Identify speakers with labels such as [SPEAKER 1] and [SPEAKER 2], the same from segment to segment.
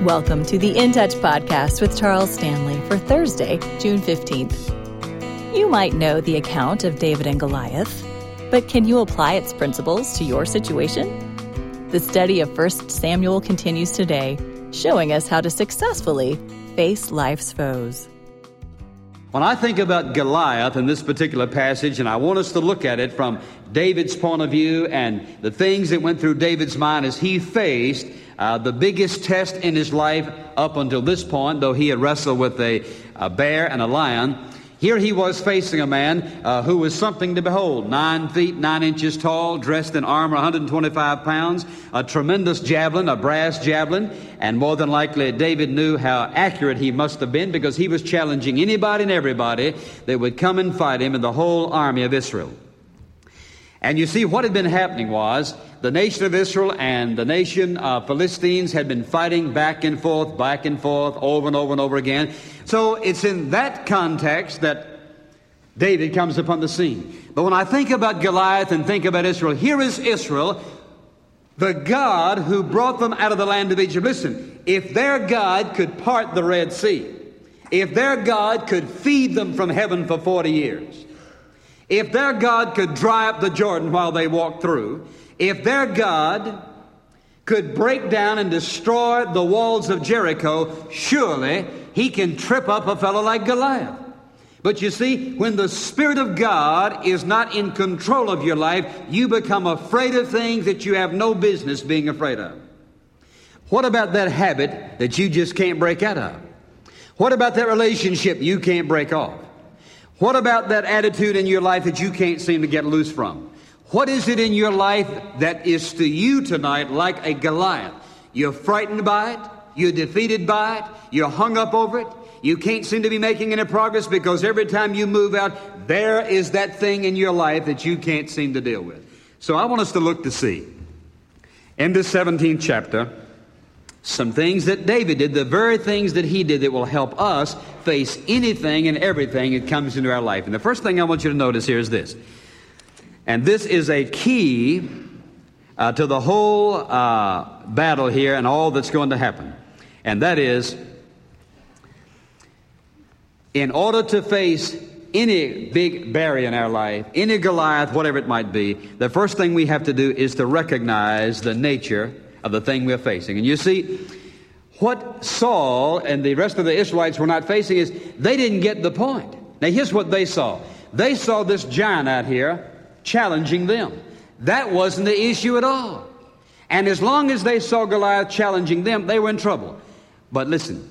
[SPEAKER 1] Welcome to the In Touch podcast with Charles Stanley for Thursday, June 15th. You might know the account of David and Goliath, but can you apply its principles to your situation? The study of 1 Samuel continues today, showing us how to successfully face life's foes.
[SPEAKER 2] When I think about Goliath in this particular passage, and I want us to look at it from David's point of view and the things that went through David's mind as he faced the biggest test in his life up until this point, though he had wrestled with a bear and a lion. Here he was facing a man who was something to behold. 9 feet, 9 inches tall, dressed in armor, 125 pounds, a tremendous javelin, a brass javelin, and more than likely David knew how accurate he must have been because he was challenging anybody and everybody that would come and fight him in the whole army of Israel. And you see, what had been happening was the nation of Israel and the nation of Philistines had been fighting back and forth, over and over and over again. So it's in that context that David comes upon the scene. But when I think about Goliath and think about Israel, here is Israel, the God who brought them out of the land of Egypt. Listen, if their God could part the Red Sea, if their God could feed them from heaven for 40 years, if their God could dry up the Jordan while they walked through, if their God could break down and destroy the walls of Jericho, surely he can trip up a fellow like Goliath. But you see, when the Spirit of God is not in control of your life, you become afraid of things that you have no business being afraid of. What about that habit that you just can't break out of? What about that relationship you can't break off? What about that attitude in your life that you can't seem to get loose from? What is it in your life that is to you tonight like a Goliath? You're frightened by it. You're defeated by it. You're hung up over it. You can't seem to be making any progress because every time you move out, there is that thing in your life that you can't seem to deal with. So I want us to look to see in this 17th chapter some things that David did, the very things that he did that will help us face anything and everything that comes into our life. And the first thing I want you to notice here is this. And this is a key to the whole battle here and all that's going to happen. And that is, in order to face any big barrier in our life, any Goliath, whatever it might be, the first thing we have to do is to recognize the nature of the thing we're facing. And you see, what Saul and the rest of the Israelites were not facing is they didn't get the point. Now here's what they saw. They saw this giant out here challenging them. That wasn't the issue at all. And as long as they saw Goliath challenging them, they were in trouble. But listen,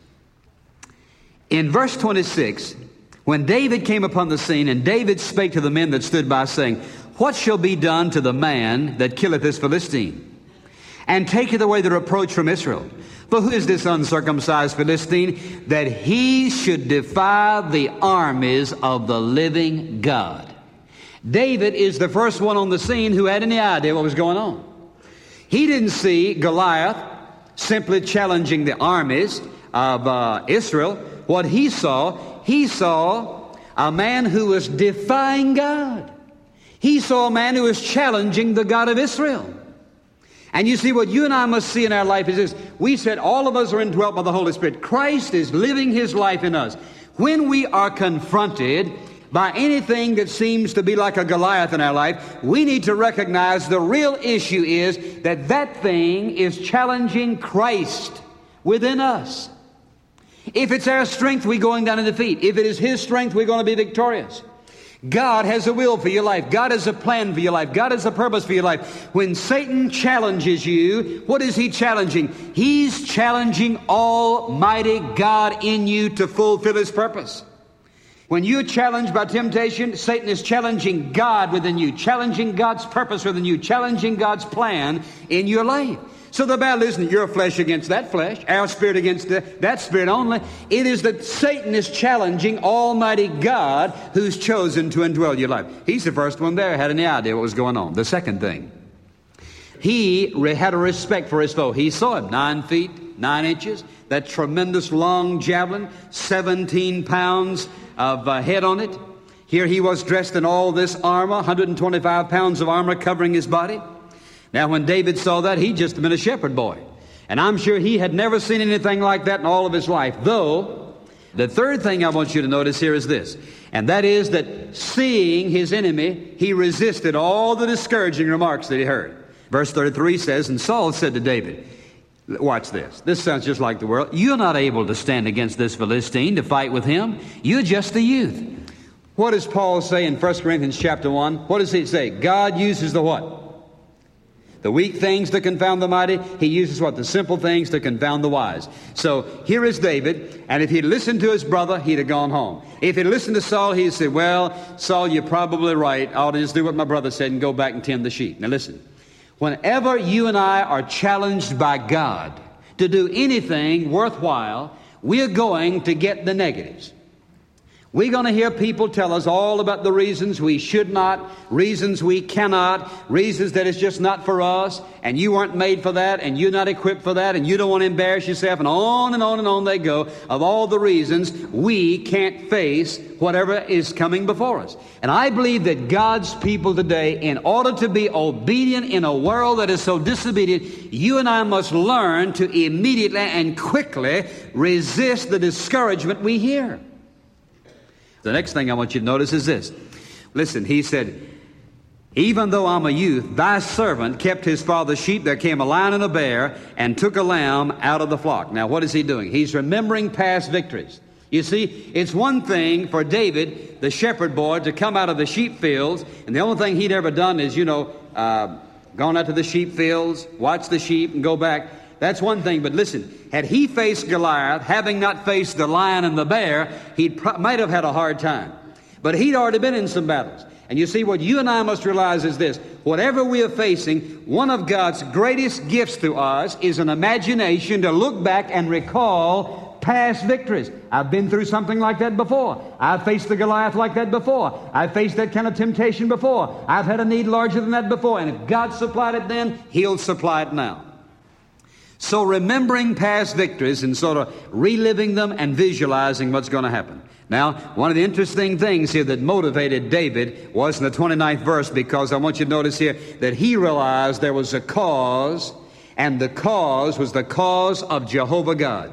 [SPEAKER 2] in verse 26, when David came upon the scene, and David spake to the men that stood by, saying, What shall be done to the man that killeth this Philistine, and taketh away the reproach from Israel? For who is this uncircumcised Philistine, that he should defy the armies of the living God? David is the first one on the scene who had any idea what was going on. He didn't see Goliath simply challenging the armies of Israel. What he saw a man who was defying God. He saw a man who was challenging the God of Israel. And you see, what you and I must see in our life is this. We said all of us are indwelt by the Holy Spirit. Christ is living His life in us. When we are confronted by anything that seems to be like a Goliath in our life, we need to recognize the real issue is that that thing is challenging Christ within us. If it's our strength, we're going down in defeat. If it is His strength, we're going to be victorious. God has a will for your life. God has a plan for your life. God has a purpose for your life. When Satan challenges you, what is he challenging? He's challenging Almighty God in you to fulfill His purpose. When you're challenged by temptation, Satan is challenging God within you, challenging God's purpose within you, challenging God's plan in your life. So the battle isn't your flesh against that flesh, our spirit against that spirit only. It is that Satan is challenging Almighty God who's chosen to indwell your life. He's the first one there, had any idea what was going on. The second thing, he had a respect for his foe. He saw him, 9 feet, 9 inches, that tremendous long javelin, 17 pounds of head on it. Here he was dressed in all this armor, 125 pounds of armor covering his body. Now when David saw that, he'd just been a shepherd boy. And I'm sure he had never seen anything like that in all of his life. Though, the third thing I want you to notice here is this, and that is that seeing his enemy, he resisted all the discouraging remarks that he heard. Verse 33 says, and Saul said to David, watch this. This sounds just like the world. You're not able to stand against this Philistine to fight with him. You're just a youth. What does Paul say in 1 Corinthians chapter 1? What does he say? God uses the what? The weak things to confound the mighty. He uses what? The simple things to confound the wise. So here is David, and if he'd listened to his brother, he'd have gone home. If he'd listened to Saul, he'd say, well, Saul, you're probably right. I ought to just do what my brother said and go back and tend the sheep. Now listen. Whenever you and I are challenged by God to do anything worthwhile, we're going to get the negatives. We're going to hear people tell us all about the reasons we should not, reasons we cannot, reasons that it's just not for us, and you weren't made for that, and you're not equipped for that, and you don't want to embarrass yourself, and on and on and on they go of all the reasons we can't face whatever is coming before us. And I believe that God's people today, in order to be obedient in a world that is so disobedient, you and I must learn to immediately and quickly resist the discouragement we hear. The next thing I want you to notice is this. Listen, he said, even though I'm a youth, thy servant kept his father's sheep. There came a lion and a bear and took a lamb out of the flock. Now, what is he doing? He's remembering past victories. You see, it's one thing for David, the shepherd boy, to come out of the sheep fields, and the only thing he'd ever done is, gone out to the sheep fields, watched the sheep, and go back. That's one thing, but listen, had he faced Goliath, having not faced the lion and the bear, he might have had a hard time. But he'd already been in some battles. And you see, what you and I must realize is this. Whatever we are facing, one of God's greatest gifts to us is an imagination to look back and recall past victories. I've been through something like that before. I've faced the Goliath like that before. I've faced that kind of temptation before. I've had a need larger than that before. And if God supplied it then, He'll supply it now. So remembering past victories and sort of reliving them and visualizing what's going to happen. Now, one of the interesting things here that motivated David was in the 29th verse, because I want you to notice here that he realized there was a cause, and the cause was the cause of Jehovah God.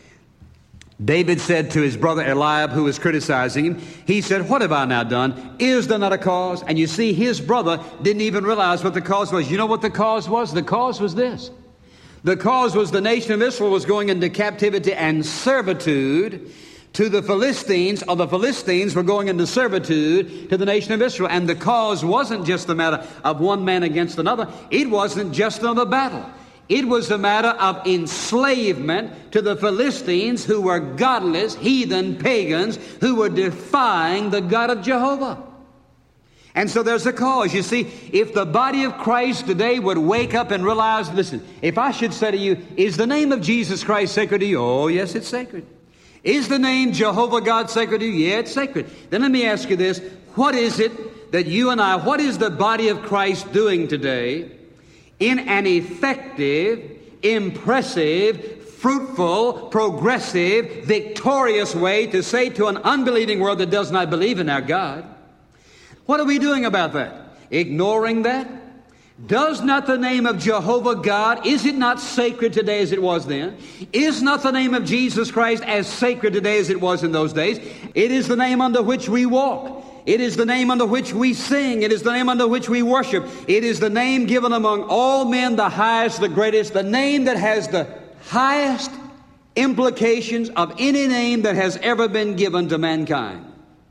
[SPEAKER 2] David said to his brother Eliab, who was criticizing him, he said, what have I now done? Is there not a cause? And you see, his brother didn't even realize what the cause was. You know what the cause was? The cause was this. The cause was the nation of Israel was going into captivity and servitude to the Philistines, or the Philistines were going into servitude to the nation of Israel. And the cause wasn't just the matter of one man against another. It wasn't just another battle. It was a matter of enslavement to the Philistines, who were godless, heathen, pagans, who were defying the God of Jehovah. And so there's a cause. You see, if the body of Christ today would wake up and realize, listen, if I should say to you, is the name of Jesus Christ sacred to you? Oh, yes, it's sacred. Is the name Jehovah God sacred to you? Yeah, it's sacred. Then let me ask you this. What is it that you and I, what is the body of Christ doing today in an effective, impressive, fruitful, progressive, victorious way to say to an unbelieving world that does not believe in our God? What are we doing about that? Ignoring that? Does not the name of Jehovah God, is it not sacred today as it was then? Is not the name of Jesus Christ as sacred today as it was in those days? It is the name under which we walk. It is the name under which we sing. It is the name under which we worship. It is the name given among all men, the highest, the greatest, the name that has the highest implications of any name that has ever been given to mankind.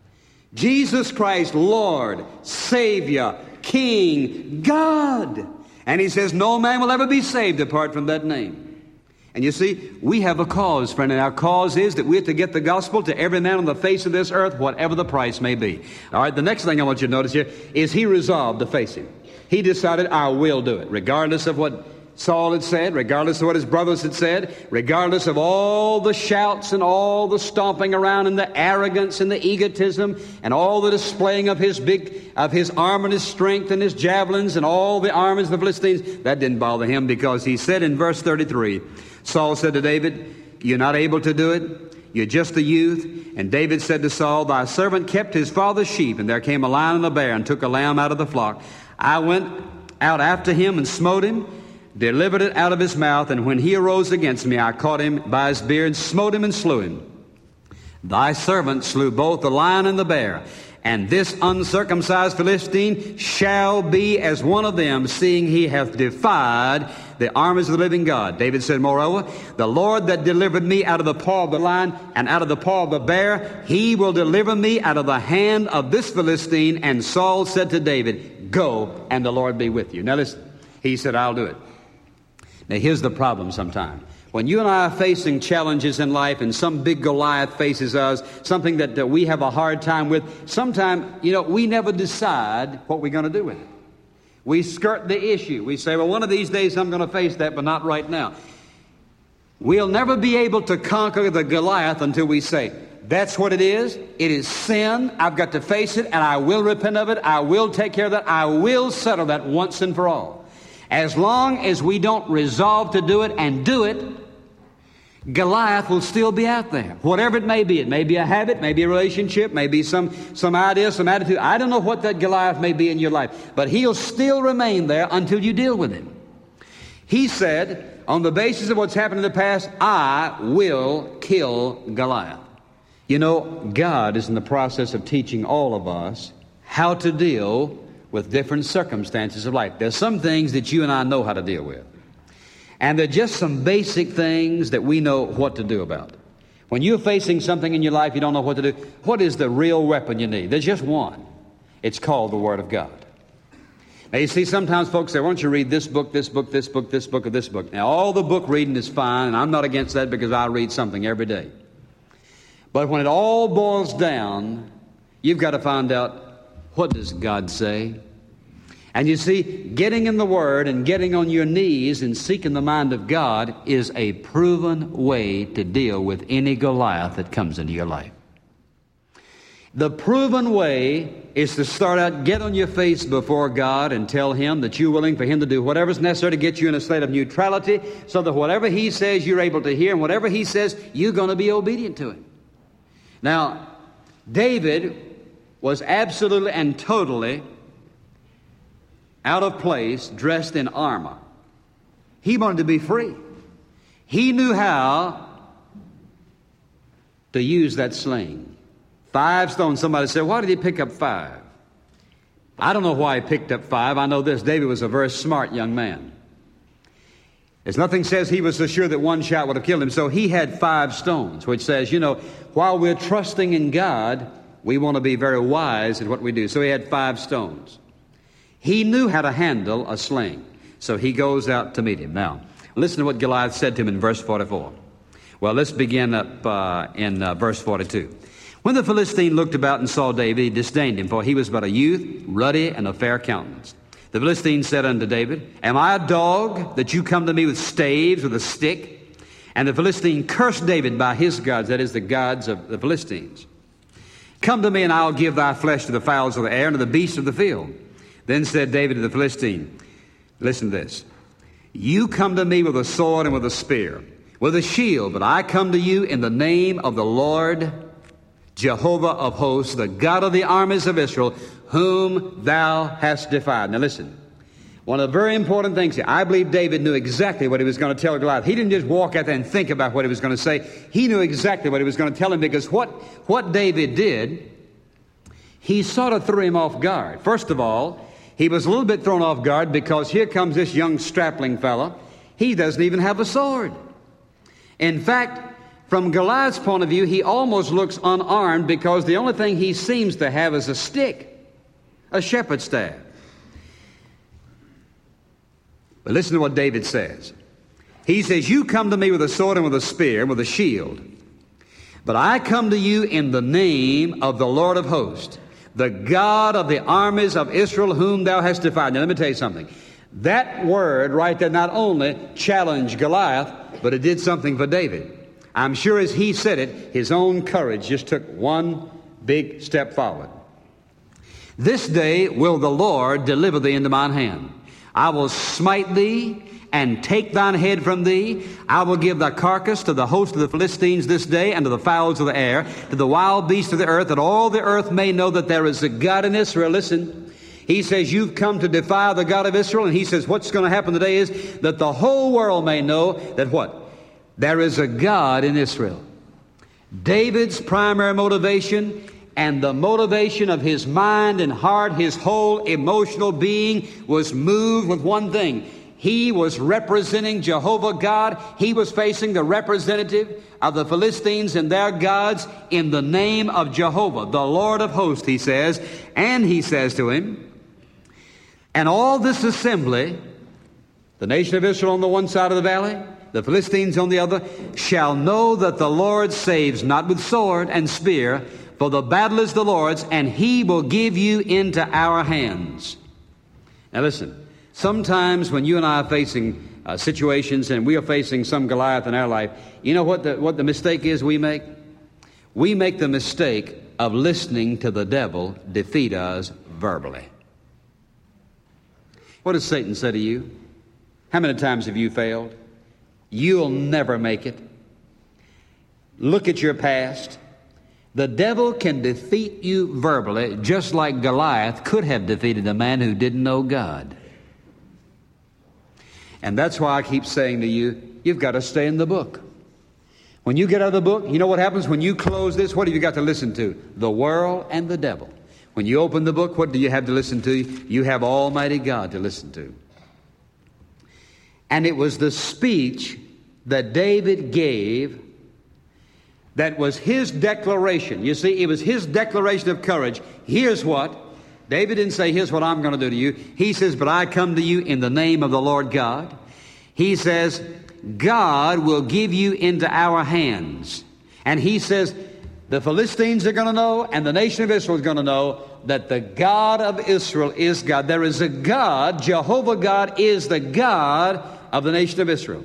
[SPEAKER 2] Jesus Christ, Lord, Savior, King, God. And He says no man will ever be saved apart from that name. And you see, we have a cause, friend, and our cause is that we're to get the gospel to every man on the face of this earth, whatever the price may be. All right, the next thing I want you to notice here is he resolved to face him. He decided, I will do it, regardless of what Saul had said, regardless of what his brothers had said, regardless of all the shouts and all the stomping around and the arrogance and the egotism and all the displaying of his arm and his strength and his javelins and all the armies of the Philistines. That didn't bother him, because he said in verse 33, Saul said to David, you're not able to do it. You're just a youth. And David said to Saul, thy servant kept his father's sheep, and there came a lion and a bear and took a lamb out of the flock. I went out after him and smote him. delivered it out of his mouth, and when he arose against me, I caught him by his beard, smote him, and slew him. Thy servant slew both the lion and the bear, and this uncircumcised Philistine shall be as one of them, seeing he hath defied the armies of the living God. David said, moreover, the Lord that delivered me out of the paw of the lion and out of the paw of the bear, he will deliver me out of the hand of this Philistine. And Saul said to David, go, and the Lord be with you. Now listen, he said, I'll do it. Now here's the problem sometimes. When you and I are facing challenges in life and some big Goliath faces us, something that we have a hard time with, sometimes, we never decide what we're going to do with it. We skirt the issue. We say, well, one of these days I'm going to face that, but not right now. We'll never be able to conquer the Goliath until we say, that's what it is. It is sin. I've got to face it, and I will repent of it. I will take care of that. I will settle that once and for all. As long as we don't resolve to do it and do it, Goliath will still be out there. Whatever it may be. It may be a habit, maybe a relationship, maybe some idea, some attitude. I don't know what that Goliath may be in your life, but he'll still remain there until you deal with him. He said, on the basis of what's happened in the past, I will kill Goliath. God is in the process of teaching all of us how to deal with different circumstances of life. There's some things that you and I know how to deal with. And they're just some basic things that we know what to do about. When you're facing something in your life you don't know what to do, what is the real weapon you need? There's just one. It's called the Word of God. Now you see, sometimes folks say, why don't you read this book, this book, this book, this book, or this book? Now all the book reading is fine, and I'm not against that because I read something every day. But when it all boils down, you've got to find out, what does God say? And you see, getting in the Word and getting on your knees and seeking the mind of God is a proven way to deal with any Goliath that comes into your life. The proven way is to start out, get on your face before God and tell Him that you're willing for Him to do whatever's necessary to get you in a state of neutrality, so that whatever He says you're able to hear, and whatever He says you're going to be obedient to Him. Now, David was absolutely and totally out of place, dressed in armor. He wanted to be free. He knew how to use that sling. 5 stones. Somebody said, why did he pick up 5? I don't know why he picked up 5. I know this. David was a very smart young man. There's nothing says he was so sure that one shot would have killed him. So he had 5 stones, which says, while we're trusting in God, we want to be very wise at what we do. So he had 5 stones. He knew how to handle a sling. So he goes out to meet him. Now, listen to what Goliath said to him in verse 44. Well, let's begin up in verse 42. When the Philistine looked about and saw David, he disdained him, for he was but a youth, ruddy, and of fair countenance. The Philistine said unto David, am I a dog that you come to me with staves, with a stick? And the Philistine cursed David by his gods, that is, the gods of the Philistines. Come to me, and I'll give thy flesh to the fowls of the air and to the beasts of the field. Then said David to the Philistine, listen to this. You come to me with a sword and with a spear, with a shield, but I come to you in the name of the Lord Jehovah of hosts, the God of the armies of Israel, whom thou hast defied. Now listen, one of the very important things here, I believe David knew exactly what he was going to tell Goliath. He didn't just walk out there and think about what he was going to say. He knew exactly what he was going to tell him, because what David did, he sort of threw him off guard. First of all, he was a little bit thrown off guard because here comes this young strapling fella. He doesn't even have a sword. In fact, from Goliath's point of view, he almost looks unarmed because the only thing he seems to have is a stick, a shepherd's staff. But listen to what David says. He says, you come to me with a sword and with a spear and with a shield, but I come to you in the name of the Lord of hosts, the God of the armies of Israel, whom thou hast defied. Now let me tell you something. That word right there not only challenged Goliath, but it did something for David. I'm sure as he said it, his own courage just took one big step forward. This day will the Lord deliver thee into mine hand. I will smite thee and take thine head from thee. I will give thy carcass to the host of the Philistines this day, and to the fowls of the air, to the wild beasts of the earth, that all the earth may know that there is a God in Israel. Listen, He says, you've come to defy the God of Israel. And he says, what's going to happen today is that the whole world may know that what? There is a God in Israel. David's primary motivation and the motivation of his mind and heart, his whole emotional being was moved with one thing. He was representing Jehovah God. He was facing the representative of the Philistines and their gods in the name of Jehovah, the Lord of hosts, he says. And he says to him, and all this assembly, the nation of Israel on the one side of the valley, the Philistines on the other, shall know that the Lord saves not with sword and spear, for the battle is the Lord's, and he will give you into our hands. Now listen, sometimes when you and I are facing situations and we are facing some Goliath in our life, you know what the mistake is we make? We make the mistake of listening to the devil defeat us verbally. What does Satan say to you? How many times have you failed? You'll never make it. Look at your past. The devil can defeat you verbally just like Goliath could have defeated a man who didn't know God. And that's why I keep saying to you, you've got to stay in the book. When you get out of the book, you know what happens when you close this? What have you got to listen to? The world and the devil. When you open the book, what do you have to listen to? You have Almighty God to listen to. And it was the speech that David gave that was his declaration. You see, it was his declaration of courage. Here's what. David didn't say, here's what I'm going to do to you. He says, but I come to you in the name of the Lord God. He says, God will give you into our hands. And he says, the Philistines are going to know, and the nation of Israel is going to know that the God of Israel is God. There is a God. Jehovah God is the God of the nation of Israel.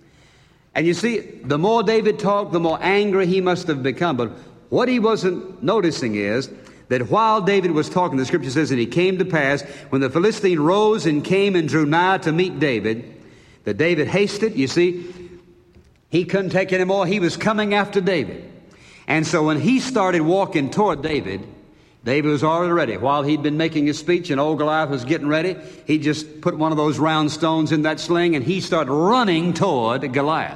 [SPEAKER 2] And you see, the more David talked, the more angry he must have become. But what he wasn't noticing is that while David was talking, the scripture says, and it came to pass, when the Philistine rose and came and drew nigh to meet David, that David hasted. You see, he couldn't take any more. He was coming after David. And so when he started walking toward David, David was already ready. While he'd been making his speech and old Goliath was getting ready, he just put one of those round stones in that sling and he started running toward Goliath,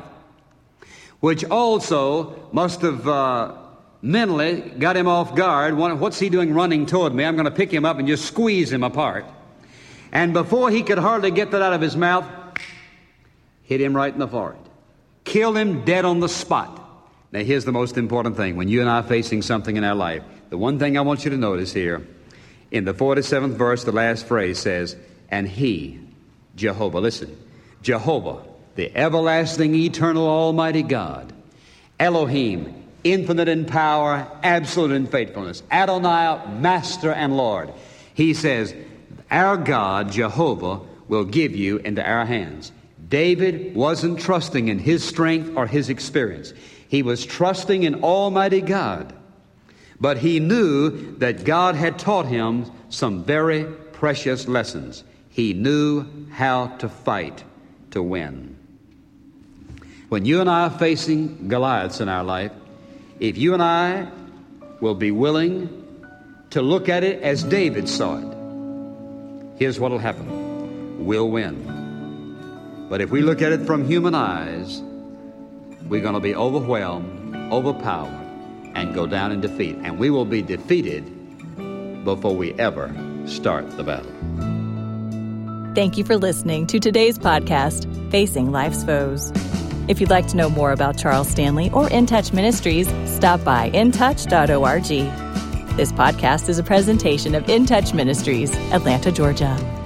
[SPEAKER 2] which also must have mentally got him off guard. What's he doing running toward me? I'm going to pick him up and just squeeze him apart. And before he could hardly get that out of his mouth, hit him right in the forehead. Killed him dead on the spot. Now here's the most important thing. When you and I are facing something in our life, the one thing I want you to notice here, in the 47th verse, the last phrase says, and he, Jehovah, listen, Jehovah, the everlasting, eternal, almighty God, Elohim, infinite in power, absolute in faithfulness, Adonai, master and Lord. He says, our God, Jehovah, will give you into our hands. David wasn't trusting in his strength or his experience. He was trusting in Almighty God. But he knew that God had taught him some very precious lessons. He knew how to fight to win. When you and I are facing Goliaths in our life, if you and I will be willing to look at it as David saw it, here's what will happen. We'll win. But if we look at it from human eyes, we're going to be overwhelmed, overpowered, and go down in defeat. And we will be defeated before we ever start the battle.
[SPEAKER 1] Thank you for listening to today's podcast, Facing Life's Foes. If you'd like to know more about Charles Stanley or In Touch Ministries, stop by intouch.org. This podcast is a presentation of In Touch Ministries, Atlanta, Georgia.